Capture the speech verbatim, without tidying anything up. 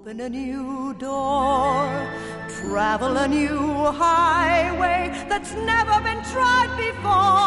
Open a new door, travel a new highway that's never been tried before.